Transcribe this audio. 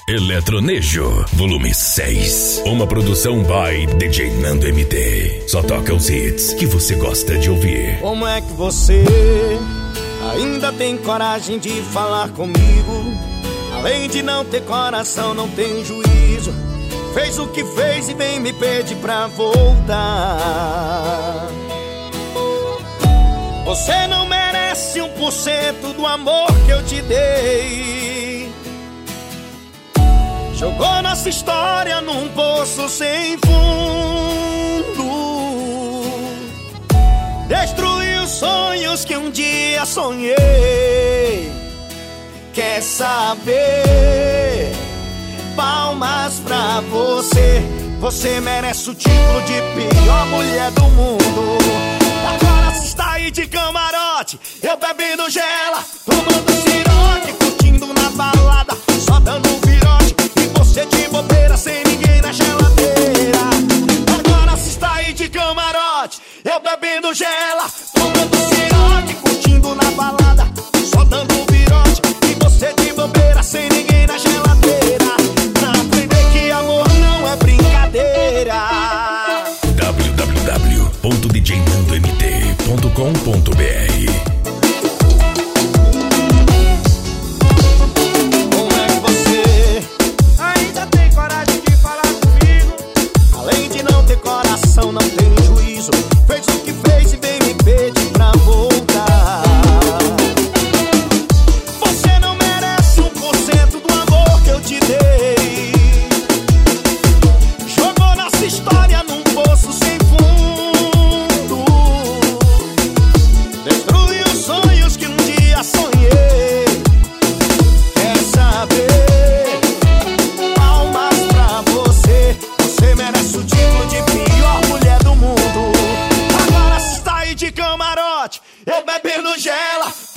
Eletronejo, volume 6. Uma produção by DJ Nando MT. Só toca os hits que você gosta de ouvir. Como é que você ainda tem coragem de falar comigo? Além de não ter coração, não tem juízo. Fez o que fez e vem me pedir pra voltar. Você não merece 1% do amor que eu te dei. Jogou nossa história num poço sem fundo. Destruiu sonhos que um dia sonhei. Quer saber? Palmas pra você. Você merece o título de pior mulher do mundo. Agora você está aí de camarote, eu bebendo gela, tomando cirote, curtindo na balada, só dando um virote. E você de bobeira, sem ninguém na geladeira. Agora você está aí de camarote, eu bebendo gela, tomando cirote, curtindo na balada, só dando um virote. E você de bobeira, sem ninguém na geladeira. Pra aprender que amor não é brincadeira. www.djnandomt.com.br. Não tem juízo, fez o que fez e vem me pedir pra voltar. Você não merece 1% do amor que eu te dei. Jogou nossa história num poço sem fundo. Destruiu sonhos que um dia sonhei. Quer saber? Palmas pra você. Você merece o título de pior mulher do mundo. Agora você está aí de camarote, eu bebendo gela,